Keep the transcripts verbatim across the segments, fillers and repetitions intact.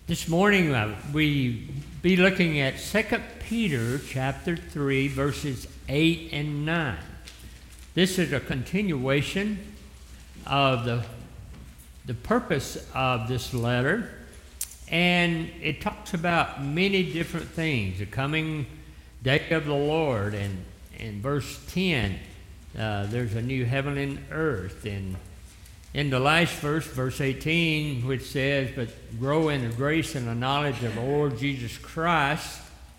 This morning uh, we be looking at Second Peter chapter three, verses eight and nine. This is a continuation of the, the purpose of this letter, and it talks about many different things. The coming day of the Lord, and in verse ten, uh, there's a new heaven and earth, and in the last verse, verse eighteen, which says, "But grow in the grace and the knowledge of the Lord Jesus Christ.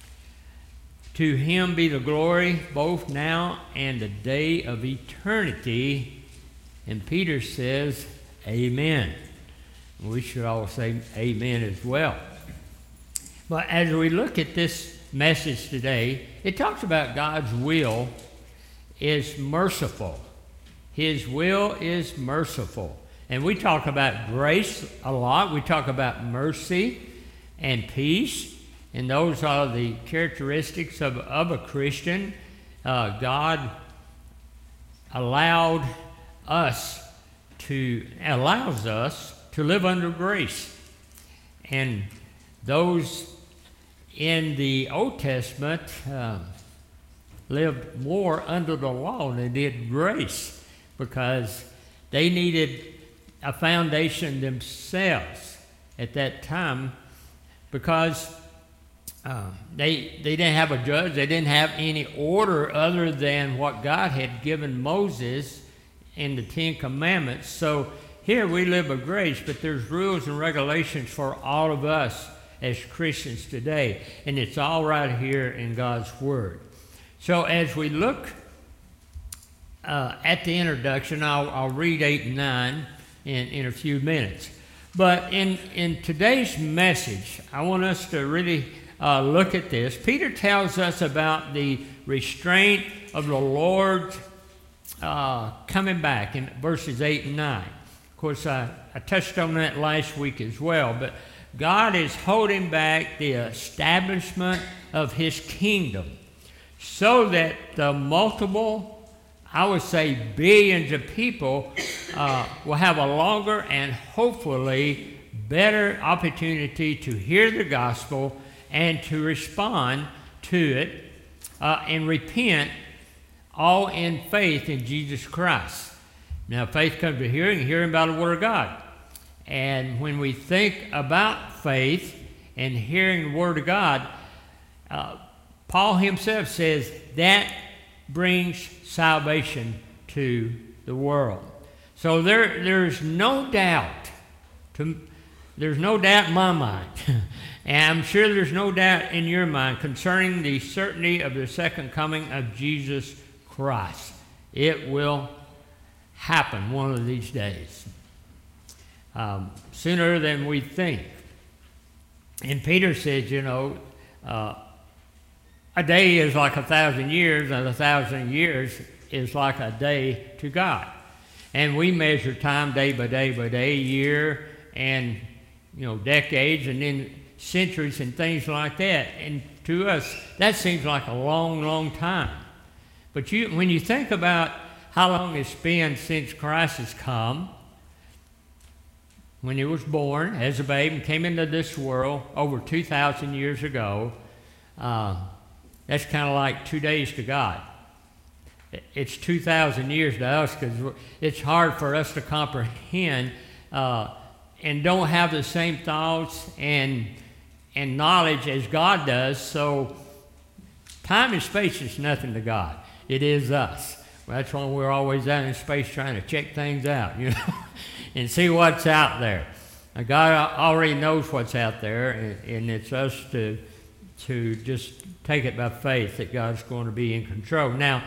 To him be the glory both now and the day of eternity." And Peter says, amen. We should all say amen as well. But as we look at this message today, it talks about God's will is merciful. His will is merciful. And we talk about grace a lot. We talk about mercy and peace. And those are the characteristics of, of a Christian. Uh, God allowed us to, allows us to live under grace. And those in the Old Testament uh, lived more under the law than they did grace, because they needed a foundation themselves at that time, because uh, they, they didn't have a judge, they didn't have any order other than what God had given Moses in the Ten Commandments. So here we live by grace, but there's rules and regulations for all of us as Christians today, and it's all right here in God's Word. So as we look Uh, at the introduction, I'll, I'll read eight and nine in, in a few minutes. But in, in today's message, I want us to really uh, look at this. Peter tells us about the restraint of the Lord uh, coming back in verses eight and nine. Of course, I, I touched on that last week as well, but God is holding back the establishment of His kingdom so that the multiple, I would say billions of people uh, will have a longer and hopefully better opportunity to hear the gospel and to respond to it uh, and repent, all in faith in Jesus Christ. Now, faith comes to hearing, and hearing by the Word of God. And when we think about faith and hearing the Word of God, uh, Paul himself says that brings salvation to the world. So there, there's no doubt, to, there's no doubt in my mind, and I'm sure there's no doubt in your mind concerning the certainty of the second coming of Jesus Christ. It will happen one of these days, um, sooner than we think. And Peter says, you know, uh, a day is like a thousand years, and a thousand years is like a day to God. And we measure time day by day by day, year, and, you know, decades, and then centuries and things like that. And to us, that seems like a long, long time. But you, when you think about how long it's been since Christ has come, when He was born as a babe and came into this world over two thousand years ago, uh, that's kind of like two days to God. It's two thousand years to us, because it's hard for us to comprehend uh, and don't have the same thoughts and, and knowledge as God does. So time and space is nothing to God. It is us. Well, that's why we're always out in space trying to check things out, you know, and see what's out there. Now, God already knows what's out there, and, and it's us to to just take it by faith that God's going to be in control. Now,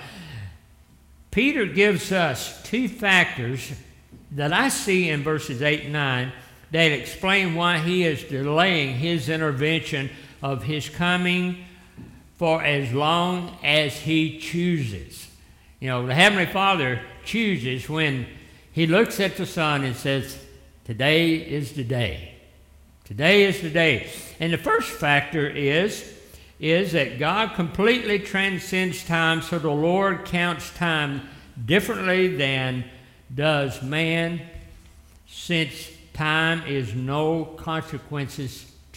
Peter gives us two factors that I see in verses eight and nine that explain why he is delaying his intervention of his coming for as long as he chooses. You know, the Heavenly Father chooses when He looks at the sun and says, today is the day. Today is the day. And the first factor is, is that God completely transcends time, so the Lord counts time differently than does man, since time is no consequences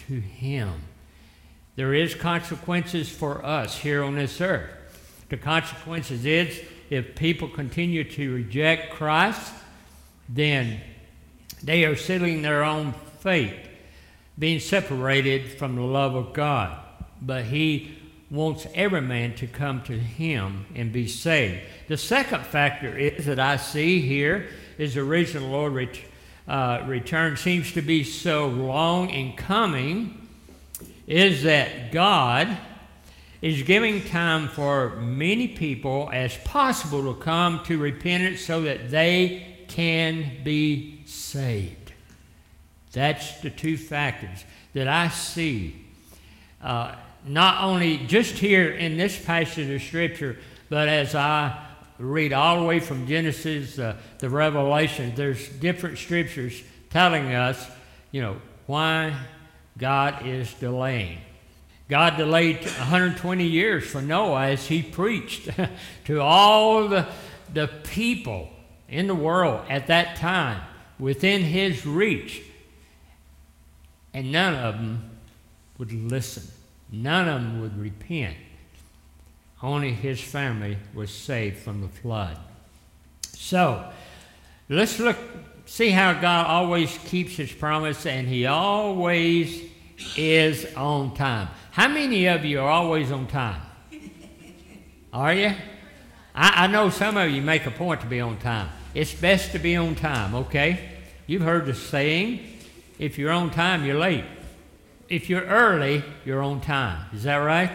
to him. There is consequences for us here on this earth. The consequences is if people continue to reject Christ, then they are sealing their own fate, being separated from the love of God. But he wants every man to come to him and be saved. The second factor is that I see here is the reason the Lord ret- uh, return seems to be so long in coming is that God is giving time for many people as possible to come to repentance so that they can be saved. That's the two factors that I see, uh, not only just here in this passage of Scripture, but as I read all the way from Genesis, uh, the Revelation, there's different Scriptures telling us, you know, why God is delaying. God delayed one hundred twenty years for Noah as he preached to all the, the people in the world at that time within his reach. And none of them would listen. None of them would repent. Only his family was saved from the flood. So, let's look, see how God always keeps his promise, and he always is on time. How many of you are always on time? Are you? I, I know some of you make a point to be on time. It's best to be on time, okay? You've heard the saying, if you're on time, you're late. If you're early, you're on time. Is that right?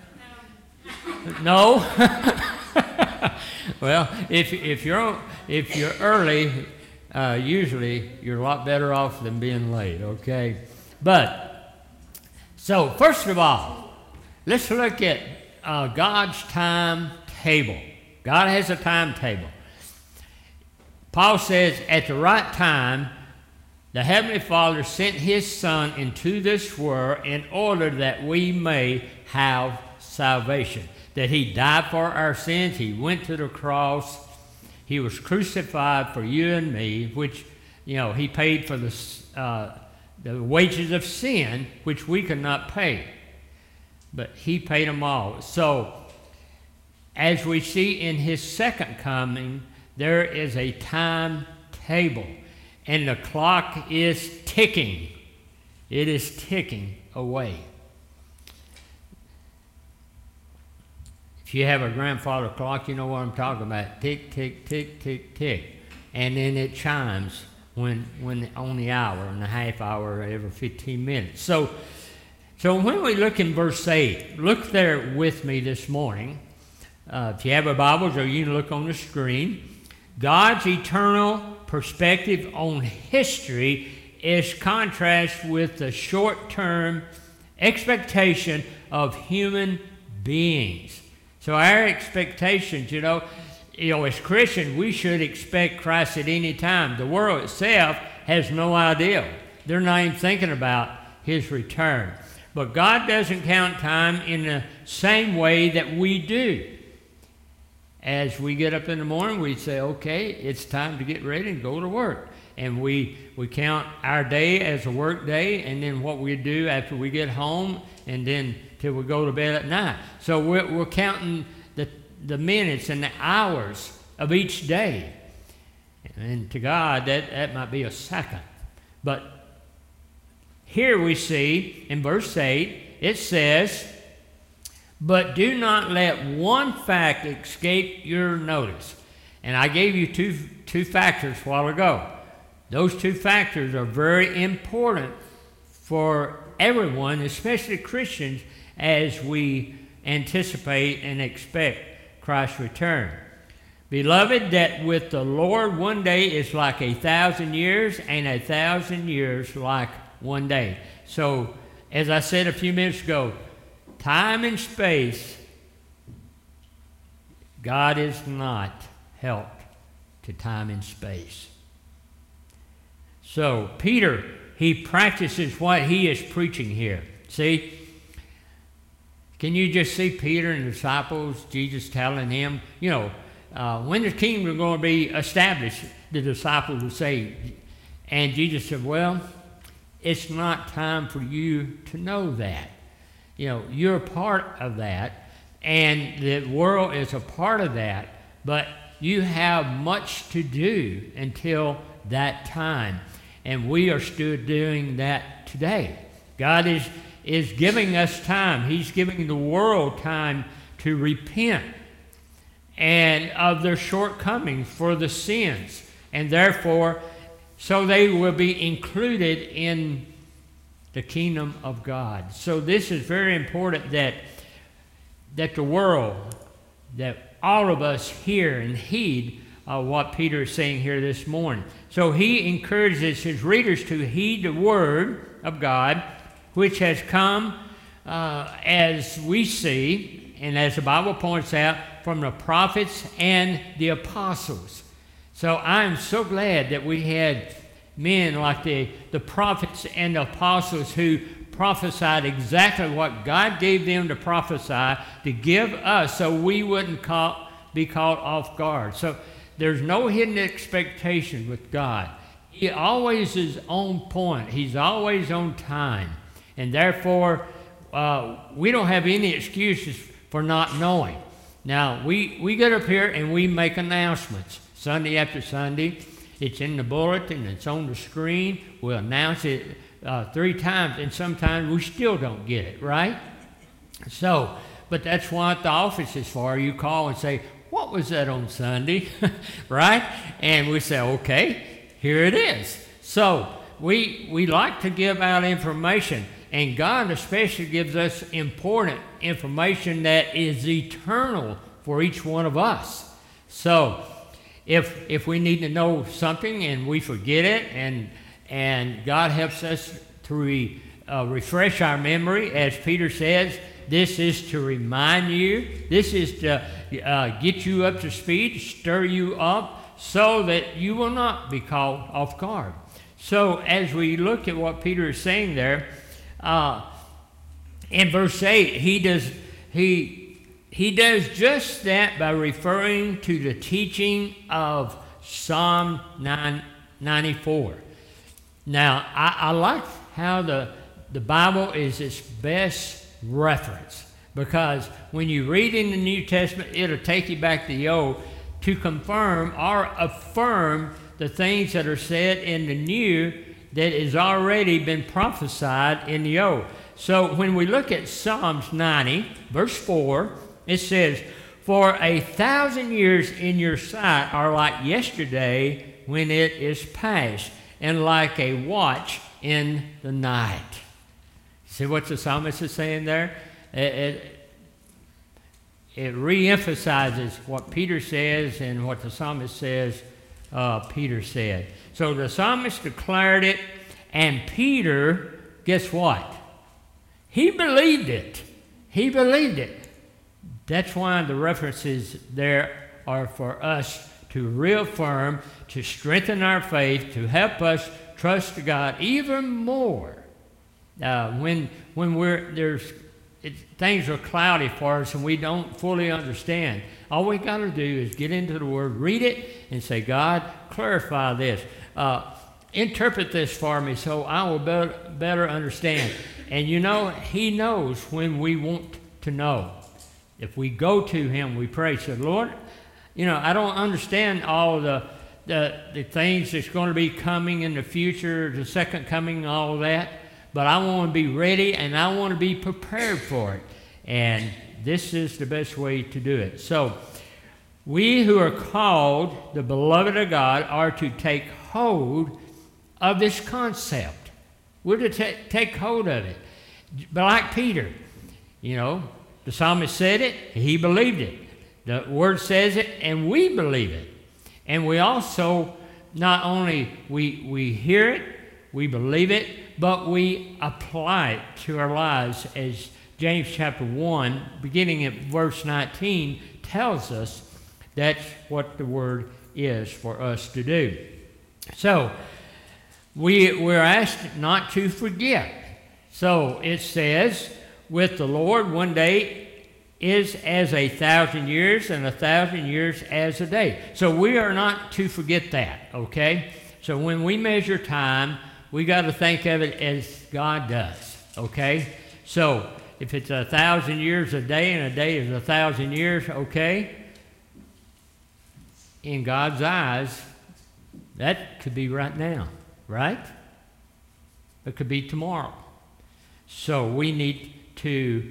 No? No? Well, if, if, you're, if you're early, uh, usually you're a lot better off than being late, okay? But, so first of all, let's look at uh, God's timetable. God has a timetable. Paul says, at the right time, the Heavenly Father sent his Son into this world in order that we may have salvation. That he died for our sins, he went to the cross, he was crucified for you and me, which, you know, he paid for the, uh, the wages of sin, which we could not pay. But he paid them all. So, as we see in his second coming, there is a timetable. And the clock is ticking. It is ticking away. If you have a grandfather clock, you know what I'm talking about. Tick, tick, tick, tick, tick. And then it chimes when, when on the hour and a half hour every fifteen minutes. So, so when we look in verse eight, look there with me this morning. Uh, if you have a Bible, or you can look on the screen. God's eternal perspective on history is contrast with the short-term expectation of human beings. So our expectations, you know, you know, as Christians, we should expect Christ at any time. The world itself has no idea. They're not even thinking about his return. But God doesn't count time in the same way that we do. As we get up in the morning, we say, okay, it's time to get ready and go to work. And we, we count our day as a work day, and then what we do after we get home, and then till we go to bed at night. So we're, we're counting the, the minutes and the hours of each day. And to God, that, that might be a second. But here we see in verse eight, it says, but do not let one fact escape your notice. And I gave you two, two factors a while ago. Those two factors are very important for everyone, especially Christians, as we anticipate and expect Christ's return. Beloved, that with the Lord one day is like a thousand years, and a thousand years like one day. So, as I said a few minutes ago, time and space, God is not held to time and space. So, Peter, he practices what he is preaching here. See? Can you just see Peter and the disciples, Jesus telling him, you know, uh, when the kingdom is going to be established, the disciples would say, and Jesus said, well, it's not time for you to know that. You know, you're a part of that, and the world is a part of that, but you have much to do until that time. And we are still doing that today. God is, is giving us time. He's giving the world time to repent and of their shortcomings for the sins. And therefore, so they will be included in the kingdom of God. So this is very important that, that the world, that all of us hear and heed uh, what Peter is saying here this morning. So he encourages his readers to heed the word of God, which has come, uh, as we see, and as the Bible points out, from the prophets and the apostles. So I'm so glad that we had men like the, the prophets and the apostles who prophesied exactly what God gave them to prophesy to give us, so we wouldn't caught, be caught off guard. So there's no hidden expectation with God. He always is on point. He's always on time. And therefore, uh, we don't have any excuses for not knowing. Now, we, we get up here and we make announcements Sunday after Sunday. It's in the bulletin, it's on the screen. We'll announce it uh, three times, and sometimes we still don't get it, right? So, but that's what the office is for. You call and say, what was that on Sunday? Right? And we say, okay, here it is. So, we, we like to give out information, and God especially gives us important information that is eternal for each one of us. So, If if we need to know something and we forget it, and and God helps us to re, uh, refresh our memory, as Peter says, this is to remind you, this is to uh, get you up to speed, stir you up, so that you will not be caught off guard. So as we look at what Peter is saying there, uh, in verse eight, he does he. He does just that by referring to the teaching of Psalm ninety-four. Now, I, I like how the, the Bible is its best reference, because when you read in the New Testament, it'll take you back to the Old to confirm or affirm the things that are said in the New that has already been prophesied in the Old. So when we look at Psalms ninety, verse four, it says, for a thousand years in your sight are like yesterday when it is past, and like a watch in the night. See what the psalmist is saying there? It, it, it re-emphasizes what Peter says and what the psalmist says uh, Peter said. So the psalmist declared it, and Peter, guess what? He believed it. He believed it. That's why the references there are for us to reaffirm, to strengthen our faith, to help us trust God even more. Uh, when when we're there's it, things are cloudy for us and we don't fully understand, all we got to do is get into the Word, read it, and say, God, clarify this. Uh, interpret this for me so I will better, better understand. And you know, He knows when we want to know. If we go to Him, we pray, say, Lord, you know, I don't understand all the, the the things that's going to be coming in the future, the second coming, all of that, but I want to be ready and I want to be prepared for it. And this is the best way to do it. So, we who are called, the beloved of God, are to take hold of this concept. We're to t- take hold of it. But like Peter, you know, the psalmist said it, he believed it. The Word says it, and we believe it. And we also, not only we, we hear it, we believe it, but we apply it to our lives, as James chapter one, beginning at verse nineteen, tells us that's what the Word is for us to do. So, we, we're asked not to forget. So, it says, with the Lord, one day is as a thousand years, and a thousand years as a day. So we are not to forget that, okay? So when we measure time, we got to think of it as God does, okay? So if it's a thousand years a day and a day is a thousand years, okay? In God's eyes, that could be right now, right? It could be tomorrow. So we need to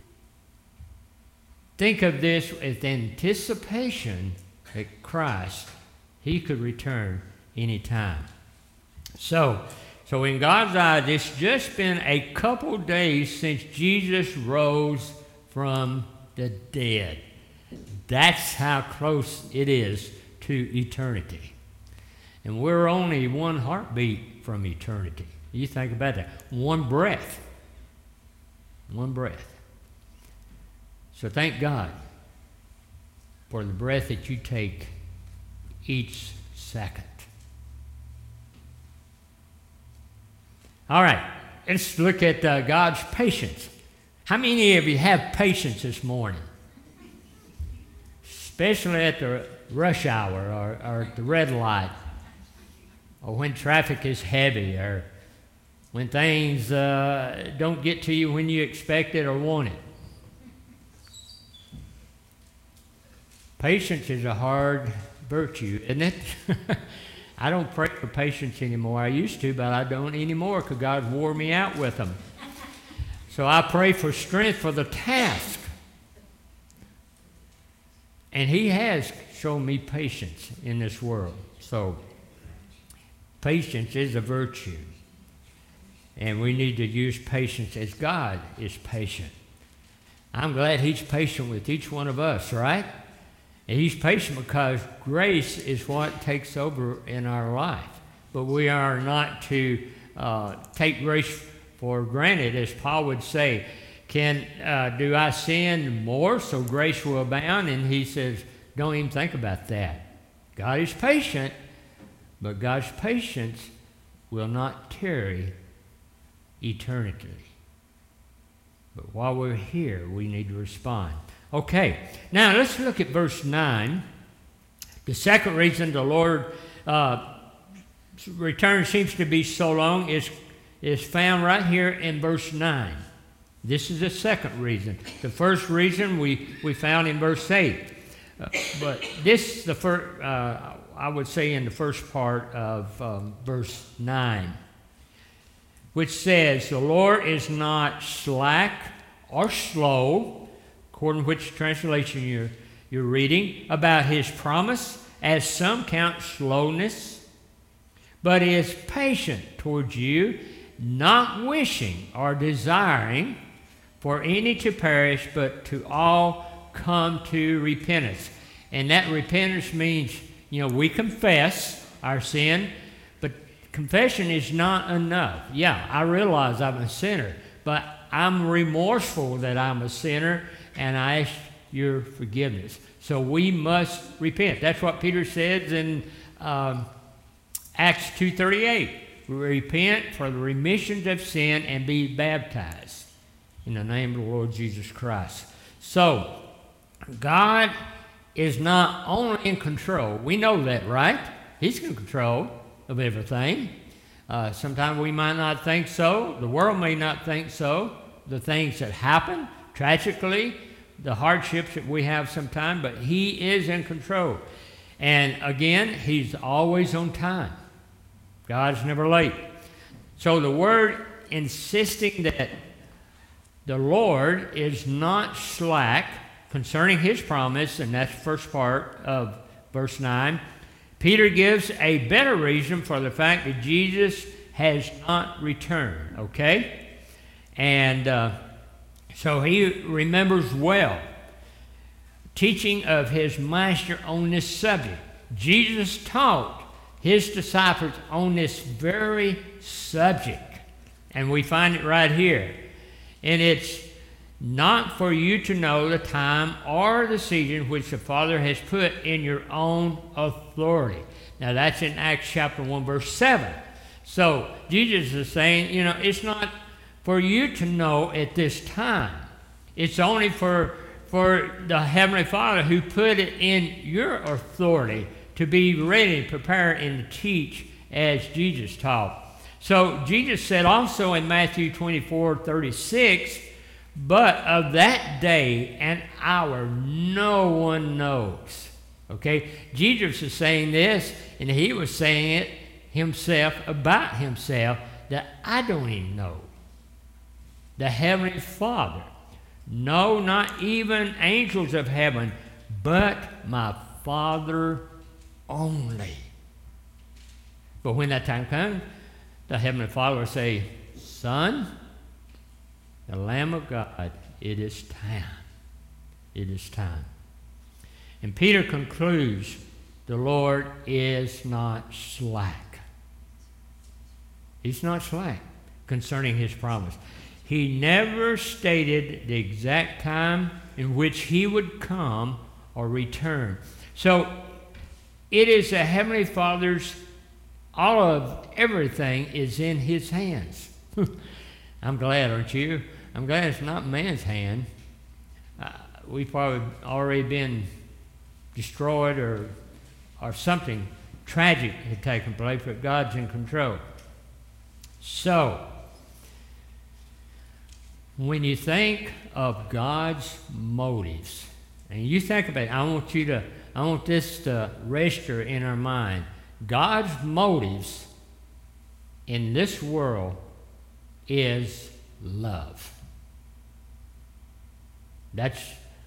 think of this with anticipation that Christ, he could return anytime. So, so in God's eyes, it's just been a couple days since Jesus rose from the dead. That's how close it is to eternity. And we're only one heartbeat from eternity. You think about that. One breath. One breath. So thank God for the breath that you take each second. All right, let's look at uh, God's patience. How many of you have patience this morning? Especially at the rush hour or, or at the red light, or when traffic is heavy, or when things uh, don't get to you when you expect it or want it. Patience is a hard virtue, isn't it? I don't pray for patience anymore. I used to, but I don't anymore because God wore me out with them. So I pray for strength for the task. And he has shown me patience in this world. So patience is a virtue. And we need to use patience as God is patient. I'm glad he's patient with each one of us, right? And he's patient because grace is what takes over in our life. But we are not to uh, take grace for granted, as Paul would say. Can uh, do I sin more so grace will abound? And he says, don't even think about that. God is patient, but God's patience will not tarry eternity. But while we're here, we need to respond. Okay, now let's look at verse nine. The second reason the Lord uh, return seems to be so long is, is found right here in verse nine. This is the second reason. The first reason we, we found in verse eight. Uh, but this, the first, uh, I would say in the first part of um, verse nine, which says, the Lord is not slack or slow, according to which translation you're, you're reading, about his promise, as some count slowness, but is patient towards you, not wishing or desiring for any to perish, but to all come to repentance. And that repentance means, you know, we confess our sin, but confession is not enough. Yeah, I realize I'm a sinner, but I'm remorseful that I'm a sinner, and I ask your forgiveness. So we must repent. That's what Peter says in um, Acts two thirty-eight. Repent for the remissions of sin and be baptized in the name of the Lord Jesus Christ. So God is not only in control. We know that, right? He's in control of everything. Uh, sometimes we might not think so. The world may not think so. The things that happen, tragically, the hardships that we have sometimes, but he is in control. And again, he's always on time. God's never late. So the word insisting that the Lord is not slack concerning his promise, and that's the first part of verse nine, Peter gives a better reason for the fact that Jesus has not returned, okay? And uh, so he remembers well teaching of his master on this subject. Jesus taught his disciples on this very subject, and we find it right here. And it's not for you to know the time or the season which the Father has put in your own authority. Now that's in Acts chapter one, verse seven. So Jesus is saying, you know, it's not for you to know at this time. It's only for, for the Heavenly Father who put it in your authority to be ready, prepared, and to teach as Jesus taught. So Jesus said also in Matthew twenty-four thirty-six, but of that day and hour no one knows. Okay? Jesus is saying this, and he was saying it himself about himself, that I don't even know. The Heavenly Father. No, not even angels of heaven, but my Father only. But when that time comes, the Heavenly Father will say, Son, the Lamb of God, it is time. It is time. And Peter concludes, the Lord is not slack. He's not slack concerning his promise. He never stated the exact time in which he would come or return. So it is the Heavenly Father's, all of everything is in his hands. I'm glad, aren't you? I'm glad it's not man's hand. Uh, we've probably already been destroyed or, or something tragic had taken place, but God's in control. So, when you think of God's motives, and you think about it, I want you to, I want this to register in our mind. God's motives in this world is love. That's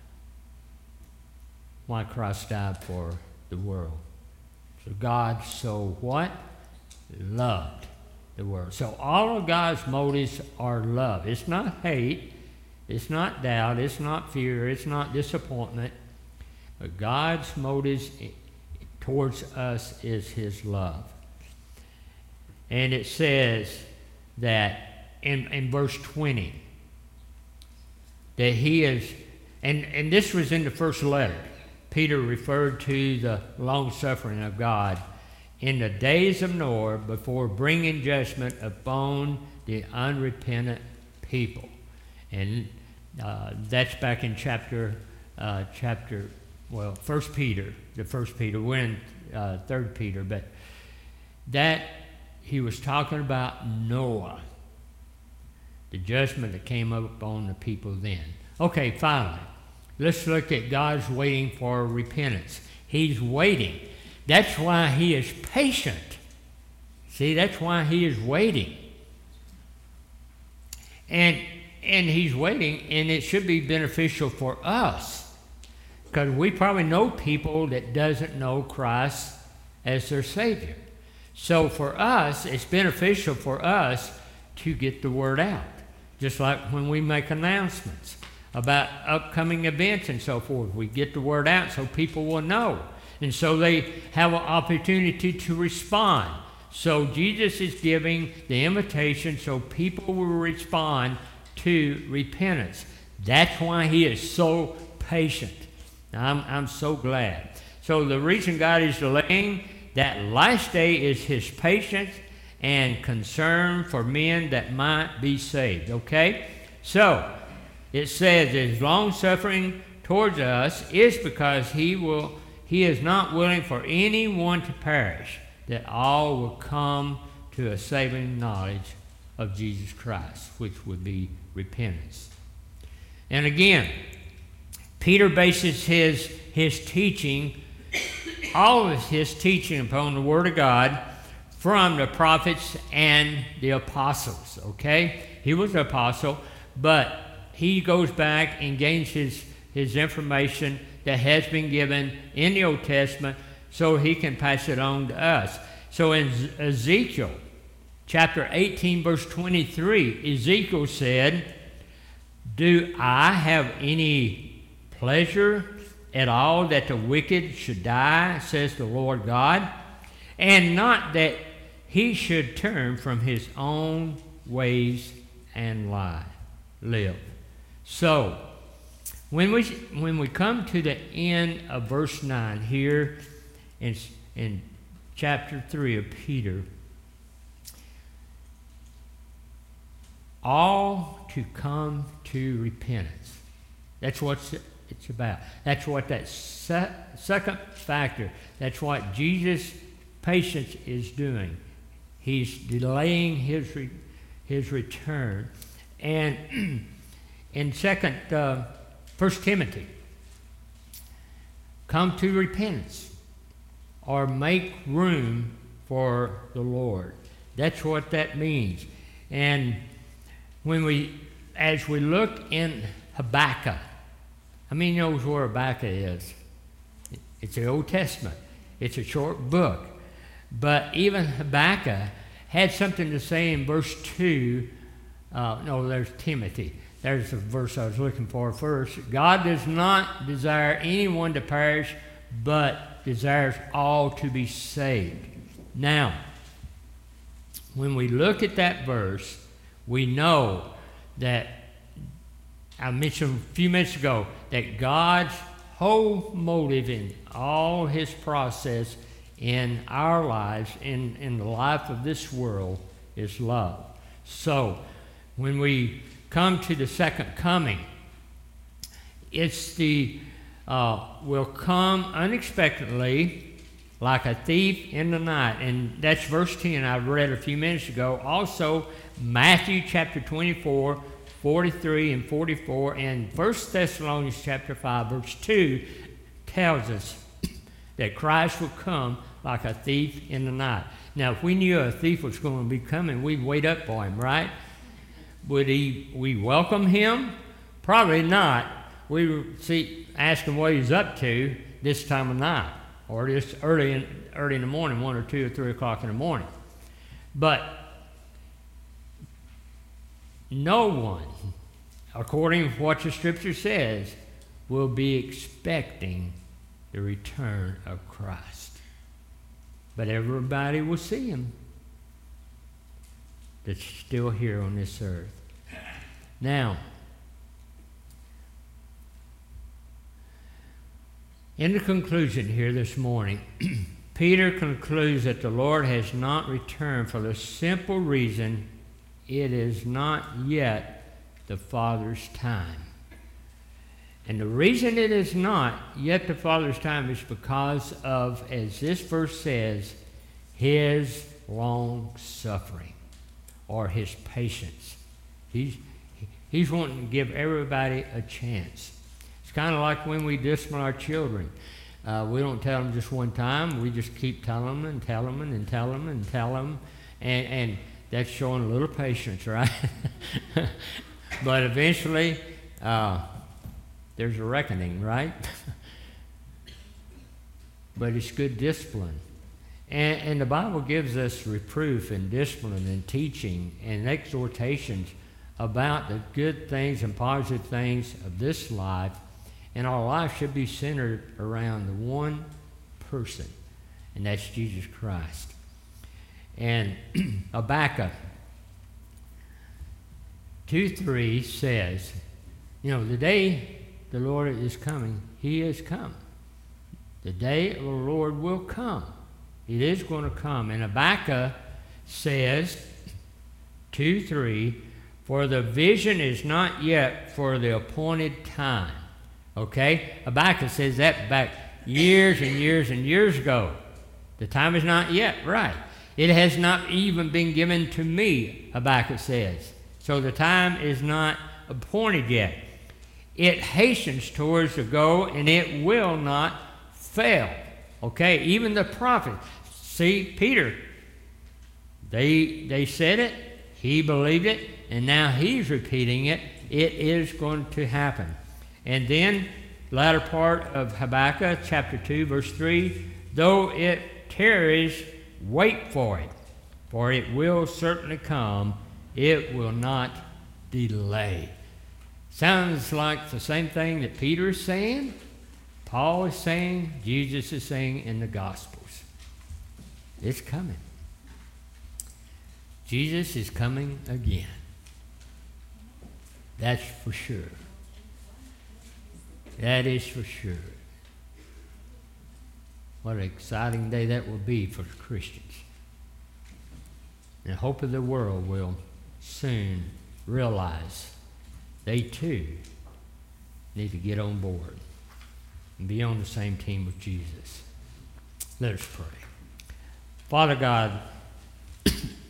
why Christ died for the world. So God so what? Loved the world. So all of God's motives are love. It's not hate. It's not doubt. It's not fear. It's not disappointment. But God's motives towards us is his love. And it says that in, in verse twenty, that he is, and, and this was in the first letter. Peter referred to the long-suffering of God in the days of Noah before bringing judgment upon the unrepentant people. And uh, that's back in chapter, uh, chapter, well, First Peter, the First Peter, we're in uh, Third Peter, but that he was talking about Noah, the judgment that came up upon the people then. Okay, finally, let's look at God's waiting for repentance. He's waiting. That's why he is patient. See, that's why he is waiting. And and he's waiting, and it should be beneficial for us, because we probably know people that doesn't know Christ as their Savior. So for us, it's beneficial for us to get the word out, just like when we make announcements about upcoming events and so forth. We get the word out so people will know. And so they have an opportunity to respond. So Jesus is giving the invitation so people will respond to repentance. That's why he is so patient. I'm, I'm so glad. So the reason God is delaying that last day is his patience and concern for men that might be saved. Okay? So it says his long suffering towards us is because he will he is not willing for anyone to perish, that all will come to a saving knowledge of Jesus Christ, which would be repentance. And again, Peter bases his his teaching, all of his teaching upon the Word of God from the prophets and the apostles, okay? He was an apostle, but he goes back and gains his, his information that has been given in the Old Testament so he can pass it on to us. So in Ezekiel chapter eighteen, verse twenty-three, Ezekiel said, "Do I have any pleasure at all that the wicked should die, says the Lord God, and not that he should turn from his own ways and lie, live." So, when we when we come to the end of verse nine here in, in chapter three of Peter, all to come to repentance. That's what it's about. That's what that se- second factor, that's what Jesus' patience is doing. He He's delaying his re- his return. And in second, uh, First Timothy, come to repentance or make room for the Lord. That's what that means. And when we, as we look in Habakkuk, how many knows where Habakkuk is? It's the Old Testament. It's a short book. But even Habakkuk had something to say in verse two. Uh, no, there's Timothy. There's the verse I was looking for first. God does not desire anyone to perish, but desires all to be saved. Now, when we look at that verse, we know that, I mentioned a few minutes ago, that God's whole motive in all his process in our lives, in, in the life of this world, is love. So, when we come to the second coming, it's the, uh, will come unexpectedly like a thief in the night. And that's verse ten I read a few minutes ago. Also, Matthew chapter twenty-four, forty-three and forty-four, and First Thessalonians chapter five, verse two tells us that Christ will come like a thief in the night. Now, if we knew a thief was going to be coming, we'd wait up for him, right? Would he, we welcome him? Probably not. We would see, ask him what he's up to this time of night, or just early in, early in the morning, one or two or three o'clock in the morning. But no one, according to what the Scripture says, will be expecting the return of Christ. But everybody will see him that's still here on this earth. Now, in the conclusion here this morning, Peter concludes that the Lord has not returned for the simple reason it is not yet the Father's time. And the reason it is not yet the Father's time is because of, as this verse says, his long suffering or his patience. He's, he's wanting to give everybody a chance. It's kind of like when we discipline our children. Uh, we don't tell them just one time. We just keep telling them and telling them and telling them and telling them. And, and that's showing a little patience, right? But eventually, uh, there's a reckoning, right? But it's good discipline. And, and the Bible gives us reproof and discipline and teaching and exhortations about the good things and positive things of this life. And our life should be centered around the one person, and that's Jesus Christ. And Habakkuk two three says, you know, the day the Lord is coming, he is come. The day of the Lord will come. It is going to come. And Habakkuk says, two three, for the vision is not yet for the appointed time. Okay? Habakkuk says that back years and years and years ago. The time is not yet, right. It has not even been given to me, Habakkuk says. So the time is not appointed yet. It hastens towards the goal, and it will not fail. Okay? Even the prophet. See, Peter, they, they said it, he believed it, and now he's repeating it. It is going to happen. And then, latter part of Habakkuk, chapter two, verse three, though it tarries, wait for it, for it will certainly come. It will not delay. Sounds like the same thing that Peter is saying, Paul is saying, Jesus is saying in the Gospels. It's coming. Jesus is coming again. That's for sure. That is for sure. What an exciting day that will be for Christians. And I hope of the world will soon realize they too need to get on board and be on the same team with Jesus. Let us pray. Father God,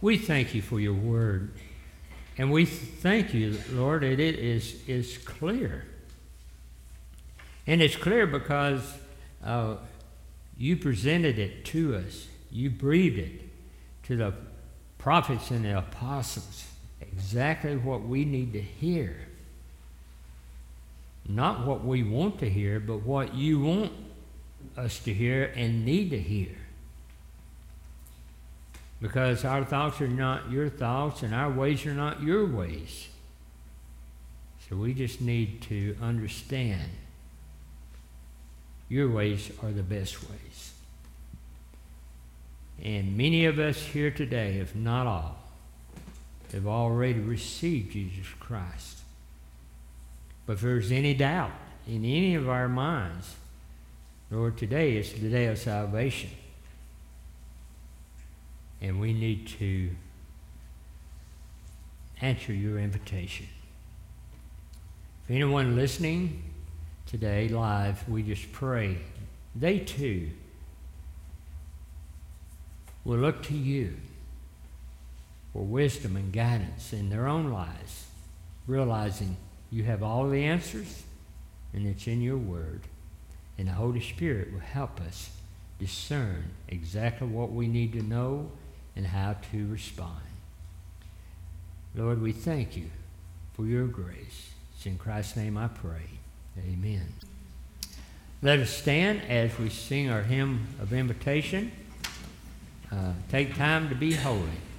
we thank you for your word. And we thank you, Lord, that it is, is clear. And it's clear because uh, you presented it to us. You breathed it to the prophets and the apostles. Exactly what we need to hear. Not what we want to hear, but what you want us to hear and need to hear. Because our thoughts are not your thoughts and our ways are not your ways. So we just need to understand your ways are the best ways. And many of us here today, if not all, have already received Jesus Christ. But if there's any doubt in any of our minds, Lord, today is the day of salvation. And we need to answer your invitation. If anyone listening today live, we just pray they too will look to you for wisdom and guidance in their own lives, realizing you have all the answers and it's in your word. And the Holy Spirit will help us discern exactly what we need to know and how to respond. Lord, we thank you for your grace. It's in Christ's name I pray. Amen. Let us stand as we sing our hymn of invitation. Uh, take time to be holy.